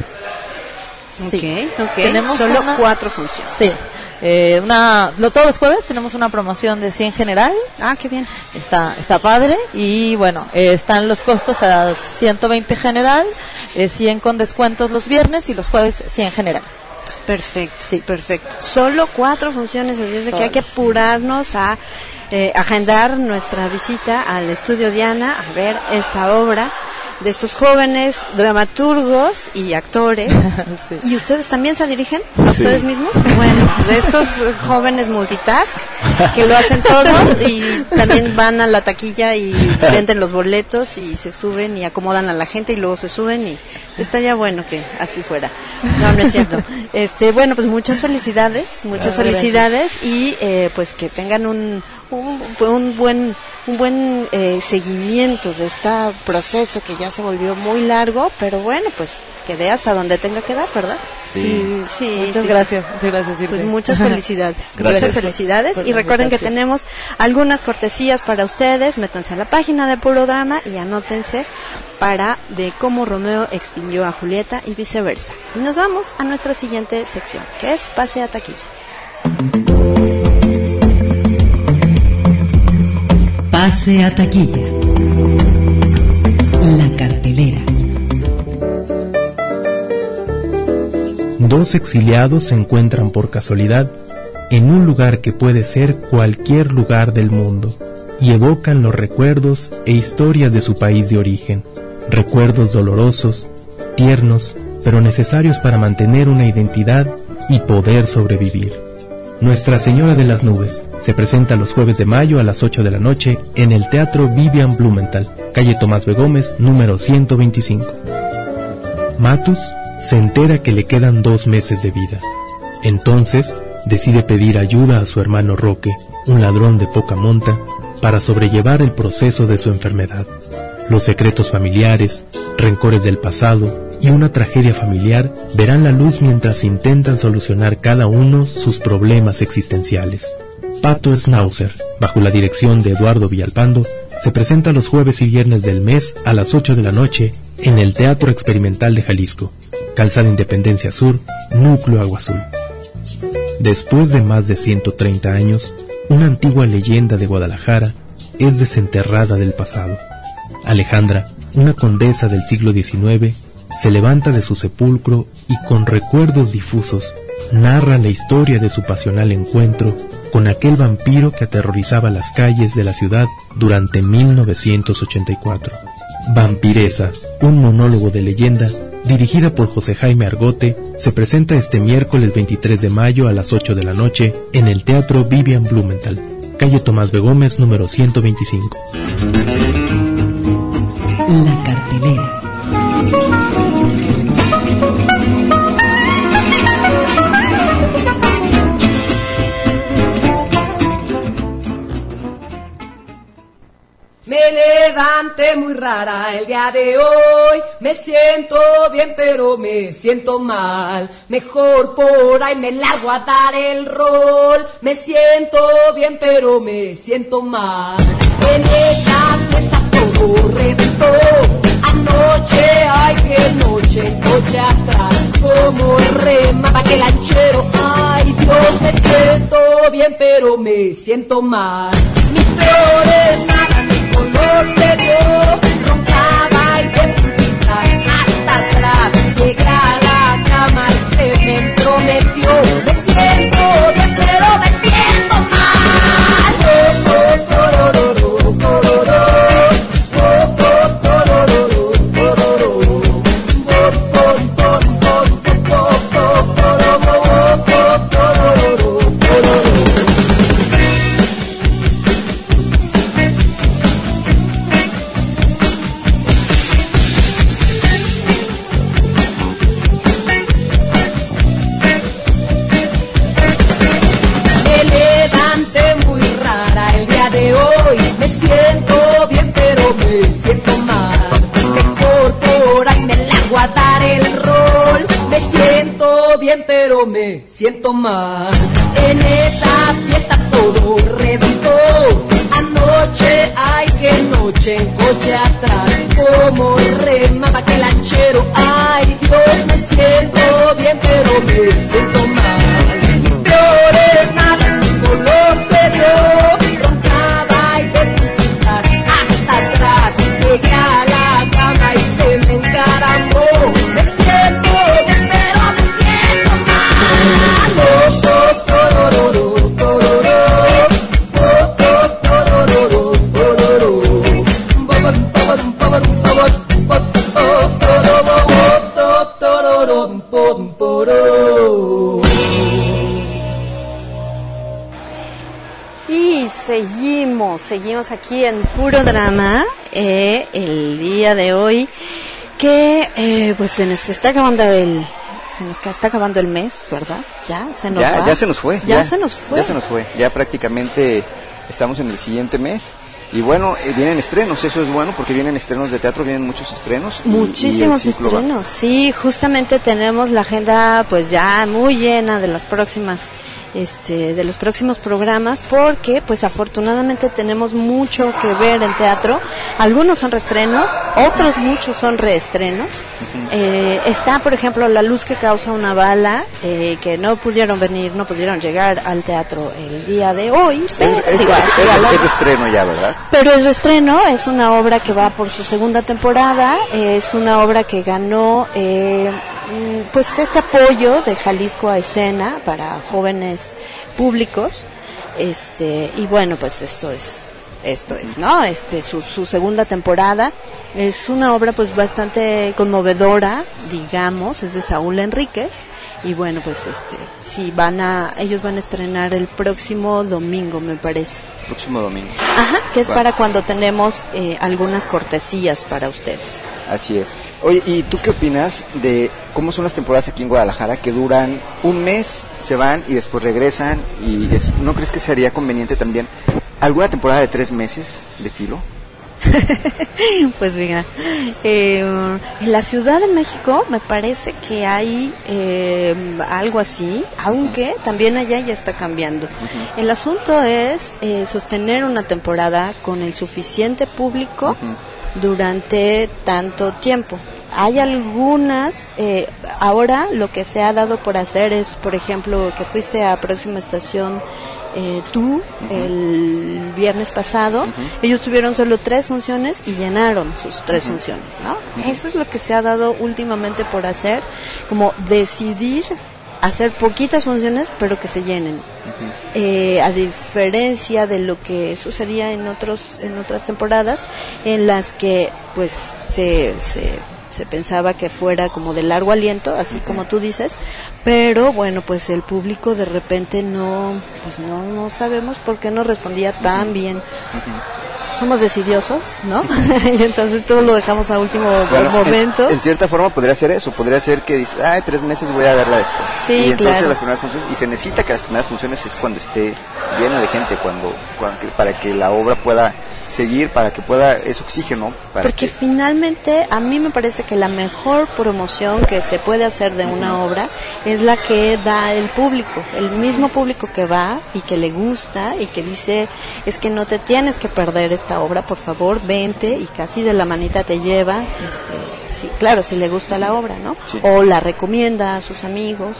Sí. Ok, ok. Tenemos Solo una- cuatro funciones. Sí. Eh, una, lo, todos los jueves tenemos una promoción de cien general. Ah, qué bien. Está, está padre. Y bueno, eh, están los costos a ciento veinte general, eh, cien con descuentos los viernes y los jueves cien general. Perfecto, sí, perfecto. Solo cuatro funciones, así es de que hay que apurarnos a eh, agendar nuestra visita al estudio Diana a ver esta obra de estos jóvenes dramaturgos y actores. Sí. ¿Y ustedes también se dirigen a sí. ustedes mismos? Bueno, de estos jóvenes multitask que lo hacen todo y también van a la taquilla y venden los boletos y se suben y acomodan a la gente y luego se suben y estaría bueno que así fuera. No, no es cierto. Este, bueno, pues muchas felicidades, muchas ah, felicidades gracias. y eh, pues que tengan un un, un buen un buen eh, seguimiento de este proceso que ya se volvió muy largo, pero bueno, pues que dé hasta donde tenga que dar, ¿verdad? Sí, sí. Muchas sí, gracias, sí. muchas gracias. Irene. Pues muchas felicidades, Gracias. muchas felicidades y recuerden que tenemos algunas cortesías para ustedes. Métanse a la página de Puro Drama y anótense para de cómo Romeo extinguió a Julieta y viceversa. Y nos vamos a nuestra siguiente sección, que es Pase a Taquilla. Pase a Taquilla. La cartelera. Dos exiliados se encuentran por casualidad en un lugar que puede ser cualquier lugar del mundo y evocan los recuerdos e historias de su país de origen. Recuerdos dolorosos, tiernos, pero necesarios para mantener una identidad y poder sobrevivir. Nuestra Señora de las Nubes se presenta los jueves de mayo a las ocho de la noche en el Teatro Vivian Blumenthal, calle Tomás B. Gómez, número ciento veinticinco. Matus se entera que le quedan dos meses de vida. Entonces decide pedir ayuda a su hermano Roque, un ladrón de poca monta, para sobrellevar el proceso de su enfermedad. Los secretos familiares, rencores del pasado y una tragedia familiar verán la luz mientras intentan solucionar cada uno sus problemas existenciales. Pato Schnauzer, bajo la dirección de Eduardo Villalpando, se presenta los jueves y viernes del mes a las ocho de la noche en el Teatro Experimental de Jalisco, Calzada Independencia Sur, Núcleo Agua Azul. Después de más de ciento treinta años, una antigua leyenda de Guadalajara es desenterrada del pasado. Alejandra, una condesa del siglo diecinueve, se levanta de su sepulcro y con recuerdos difusos narra la historia de su pasional encuentro con aquel vampiro que aterrorizaba las calles de la ciudad durante mil novecientos ochenta y cuatro. Vampiresa, un monólogo de leyenda, dirigida por José Jaime Argote, se presenta este miércoles veintitrés de mayo a las ocho de la noche en el Teatro Vivian Blumenthal, calle Tomás B. Gómez, número ciento veinticinco. La cartelera. Me levanté muy rara el día de hoy, me siento bien pero me siento mal, mejor por ahí me largo a dar el rol, me siento bien pero me siento mal, en esta fiesta todo reventó, anoche, ay qué noche, noche atrás, como remaba que lanchero, ay Dios, me siento bien pero me siento mal, mis peores nada, mi color se dio, roncaba y de puntita hasta atrás, llegué a la cama y se me entrometió, me siento bien pero me siento mal, oh, oh, oh, oh, oh, oh, oh, pero me siento mal. En esa fiesta todo reventó. Anoche, ay qué noche, en coche atrás, como remaba que lanchero. Ay Dios, me siento bien, pero me siento mal. Mis peores nada, mi color se dio. Roncaba y de puntas hasta atrás. Llegué a la cama y se me encaramó. Me siento bien, pero me siento mal. Oh, oh, torororo, torororo. Oh, oh, torororo, torororo. Babadum, babadum, babadum, babadum, babadum. pom, poró. Y seguimos, seguimos aquí en Puro Drama, eh, el día de hoy, que eh, pues se nos está acabando el, se nos está acabando el mes, ¿verdad? Ya se nos ya, va. ya se nos fue. Ya, ya se nos fue. Ya se nos fue. Ya prácticamente estamos en el siguiente mes. Y bueno, eh, vienen estrenos, eso es bueno porque vienen estrenos de teatro, vienen muchos estrenos. Y, Muchísimos y el ciclo estrenos, va. Sí, justamente tenemos la agenda pues ya muy llena de las próximas, este, de los próximos programas, porque pues afortunadamente tenemos mucho que ver en teatro. Algunos son reestrenos, otros muchos son reestrenos. Uh-huh. eh, está por ejemplo La luz que causa una bala, eh, que no pudieron venir, no pudieron llegar al teatro el día de hoy. Pero, es, digo, es, es, es, es reestreno ya, ¿verdad? Pero es reestreno, es una obra que va por su segunda temporada, es una obra que ganó eh, pues este apoyo de Jalisco a Escena para jóvenes públicos, este y bueno, pues esto es esto es, ¿no? Este su su segunda temporada es una obra pues bastante conmovedora, digamos, es de Saúl Enríquez. Y bueno, pues este, sí, van a, ellos van a estrenar el próximo domingo, me parece. Próximo domingo. Ajá, que es bueno. para cuando tenemos eh, algunas cortesías para ustedes. Así es. Oye, ¿y tú qué opinas de cómo son las temporadas aquí en Guadalajara que duran un mes, se van y después regresan? Y es, ¿no crees que sería conveniente también alguna temporada de tres meses de filo? Pues mira, eh, en la Ciudad de México me parece que hay eh, algo así, aunque también allá ya está cambiando. Uh-huh. El asunto es eh, sostener una temporada con el suficiente público uh-huh. durante tanto tiempo. Hay algunas, eh, ahora lo que se ha dado por hacer es, por ejemplo, que fuiste a Próxima Estación eh, tú uh-huh. el viernes pasado, uh-huh. ellos tuvieron solo tres funciones y llenaron sus tres uh-huh. funciones, ¿no? Uh-huh. Eso es lo que se ha dado últimamente por hacer, como decidir hacer poquitas funciones pero que se llenen. Uh-huh. Eh, a diferencia de lo que sucedía en otros en otras temporadas en las que pues se se se pensaba que fuera como de largo aliento, así uh-huh. como tú dices, pero bueno, pues el público de repente no, pues no, no sabemos por qué no respondía tan bien. Uh-huh. Somos decidiosos, ¿no? Y entonces todo lo dejamos a último bueno, momento. En, en cierta forma podría ser eso, podría ser que dices, ay, tres meses voy a verla después. Sí, y entonces claro. las primeras funciones, y se necesita que las primeras funciones es cuando esté llena de gente, cuando, cuando para que la obra pueda seguir, para que pueda, es oxígeno. Para Porque que... finalmente a mí me parece que la mejor promoción que se puede hacer de una uh-huh. obra es la que da el público, el mismo público que va y que le gusta y que dice, es que no te tienes que perder esta obra, por favor, vente, y casi de la manita te lleva, este, sí, claro, si le gusta la obra, ¿no? Sí. O la recomienda a sus amigos.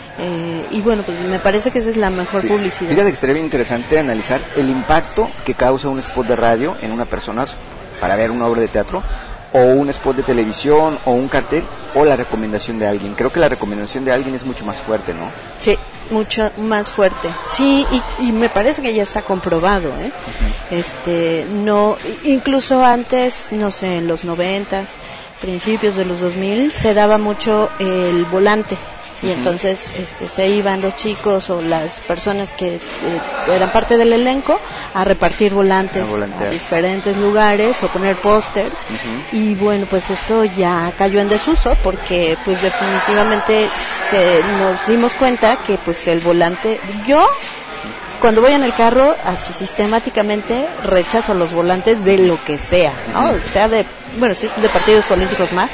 Eh, y bueno, pues me parece que esa es la mejor sí. publicidad. Fíjate que estaría bien interesante analizar el impacto que causa un spot de radio en una persona para ver una obra de teatro, o un spot de televisión, o un cartel, o la recomendación de alguien. Creo que la recomendación de alguien es mucho más fuerte, ¿no? Sí, mucho más fuerte. Sí, y, y me parece que ya está comprobado, ¿eh? Uh-huh. Este, no, incluso antes, no sé, en los noventas, principios de los dos mil, se daba mucho el volante. Y uh-huh. entonces este, se iban los chicos o las personas que eh, eran parte del elenco a repartir volantes a, a diferentes lugares o poner pósters. Uh-huh. Y bueno, pues eso ya cayó en desuso porque pues definitivamente se, nos dimos cuenta que pues el volante, yo cuando voy en el carro así sistemáticamente rechazo los volantes de lo que sea, ¿no? Uh-huh. Sea de, bueno, sí, de partidos políticos más.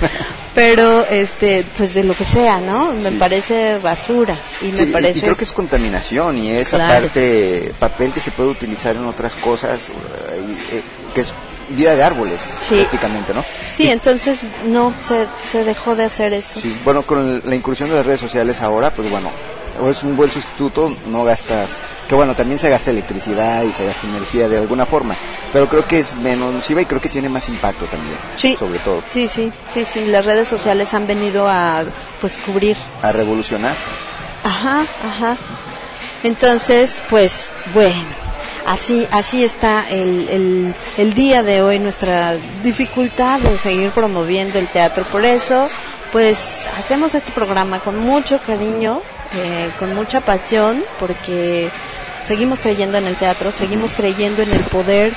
Pero este pues de lo que sea, ¿no? Me sí. parece basura y me sí, parece y creo que es contaminación y esa claro. parte papel que se puede utilizar en otras cosas y, eh, que es vida de árboles sí. prácticamente, ¿no? Sí, y, entonces no se se dejó de hacer eso. Sí, bueno, con la incursión de las redes sociales ahora, pues bueno, es un buen sustituto, no gastas, que bueno, también se gasta electricidad y se gasta energía de alguna forma, pero creo que es menos nociva y creo que tiene más impacto también, sí, sobre todo. Sí, sí, sí, sí, las redes sociales han venido a, pues, cubrir. A revolucionar. Ajá, ajá. Entonces, pues, bueno, así así está el, el, el día de hoy, nuestra dificultad de seguir promoviendo el teatro, por eso pues hacemos este programa con mucho cariño, eh, con mucha pasión, porque seguimos creyendo en el teatro, seguimos creyendo en el poder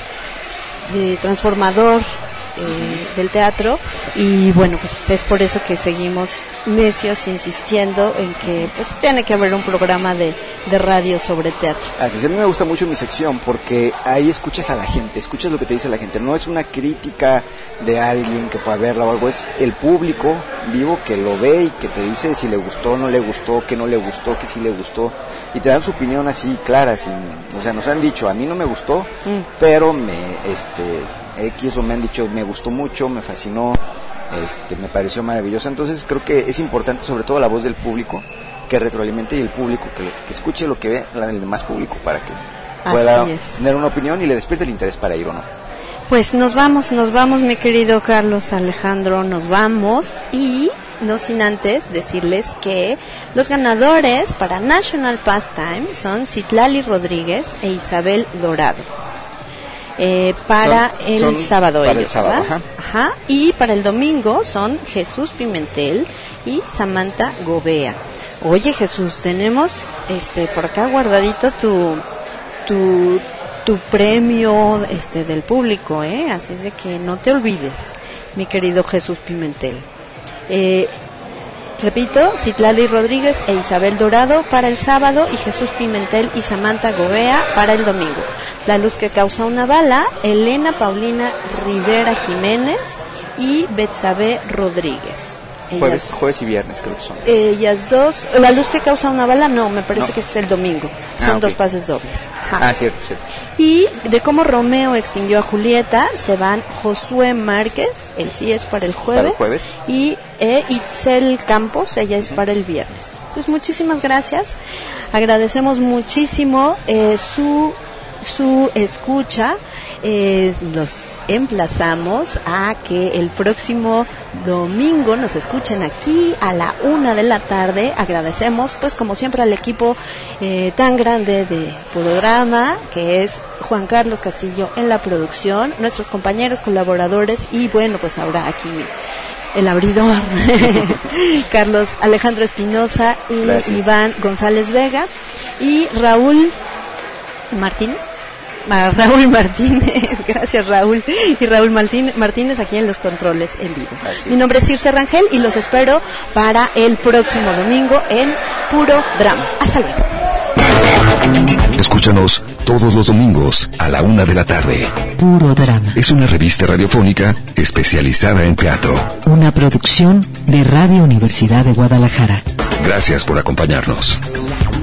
de transformador eh, del teatro, y bueno, pues es por eso que seguimos necios insistiendo en que pues tiene que haber un programa de, de radio sobre teatro. Así es, a mí me gusta mucho mi sección porque ahí escuchas a la gente, escuchas lo que te dice la gente, no es una crítica de alguien que fue a verla o algo, es el público vivo que lo ve y que te dice si le gustó, no le gustó, que no le gustó, que sí le gustó, y te dan su opinión así clara, sin, o sea, nos han dicho, a mí no me gustó, mm. pero me, este, X o me han dicho, me gustó mucho, me fascinó, este, me pareció maravillosa. Entonces creo que es importante, sobre todo la voz del público, que retroalimente, y el público que, que escuche lo que ve la del demás público para que pueda tener una opinión y le despierte el interés para ir o no. Pues nos vamos, nos vamos, mi querido Carlos Alejandro, nos vamos, y no sin antes decirles que los ganadores para National Pastime son Citlali Rodríguez e Isabel Dorado. Eh, para son, el son sábado para ellos, el sábado, ajá. Ajá, y para el domingo son Jesús Pimentel y Samantha Gobea. Oye, Jesús, tenemos este por acá guardadito tu tu tu premio este del público, eh, así es de que no te olvides, mi querido Jesús Pimentel. Eh, Repito, Citlali Rodríguez e Isabel Dorado para el sábado, y Jesús Pimentel y Samantha Gobea para el domingo. La luz que causa una bala, Elena Paulina Rivera Jiménez y Betsabe Rodríguez. Ellas, jueves, jueves y viernes creo que son. Ellas dos, la luz que causa una bala, no, me parece no. que es el domingo. Son ah, okay. dos pases dobles. Ajá. Ah, cierto, cierto. Y de cómo Romeo extinguió a Julieta se van Josué Márquez, él sí es para el jueves, para el jueves. y eh, Itzel Campos, ella es para el viernes. Pues muchísimas gracias, agradecemos muchísimo eh, su su escucha. Eh, los emplazamos a que el próximo domingo nos escuchen aquí a la una de la tarde. Agradecemos pues como siempre al equipo eh, tan grande de Purodrama, que es Juan Carlos Castillo en la producción, nuestros compañeros colaboradores, y bueno, pues ahora aquí el abridor Carlos Alejandro Espinosa y Gracias. Iván González Vega y Raúl Martínez Raúl Martínez, gracias Raúl, y Raúl Martínez aquí en los controles en vivo. Gracias. Mi nombre es Circe Rangel y los espero para el próximo domingo en Puro Drama. Hasta luego. Escúchanos todos los domingos a la una de la tarde. Puro Drama. Es una revista radiofónica especializada en teatro. Una producción de Radio Universidad de Guadalajara. Gracias por acompañarnos.